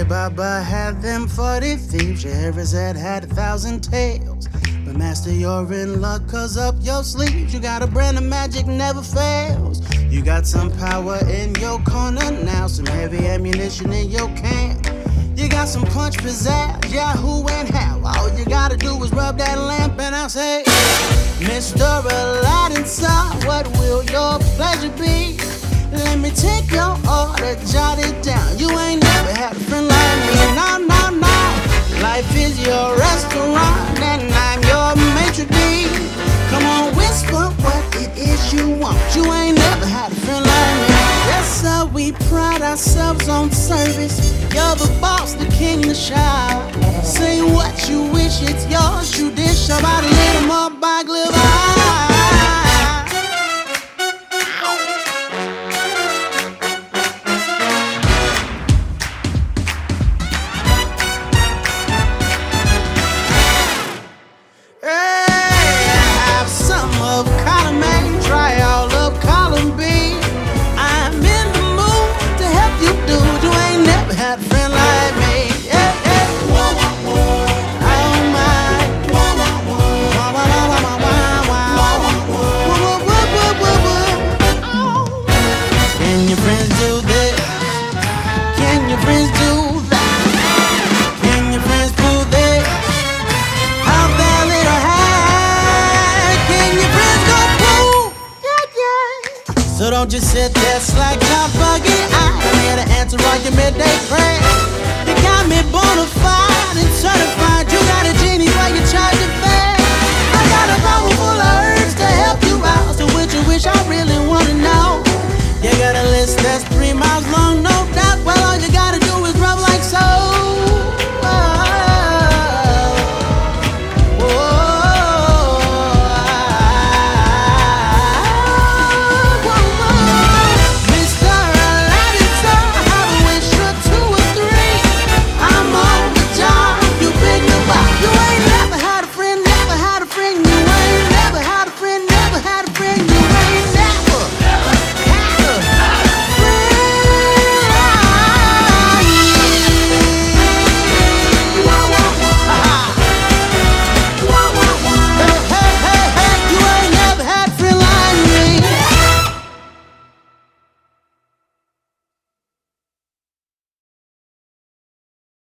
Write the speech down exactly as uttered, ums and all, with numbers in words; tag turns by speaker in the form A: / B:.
A: Baba had them forty thieves, Scheherazade had a thousand tales. But master, you're in luck, cause up your sleeves you got a brand of magic never fails. You got some power in your corner now, some heavy ammunition in your camp. You got some punch, pizzazz, Yahoo and how. All you gotta do is rub that lamp and I'll say, Mister Aladdin, sir, what will your pleasure be? Let me take your order, jot it down. You ain't never had a friend like me, no, no, no. Life is your restaurant and I'm your maitre d'. Come on, whisper what it is you want. You ain't never had a friend like me. Yes, sir, we pride ourselves on service. You're the boss, the king, the shower. Say what you wish, it's yours. You dish about a little more by glitter. So don't just sit there slack top bugging. I'm here to answer all your midday prayers. You got me bona fide and certified. You got a genie while you charge your fare. I got a bottle full of herbs to help you out. So which you wish I really wanna know. You got a list that's three miles long, no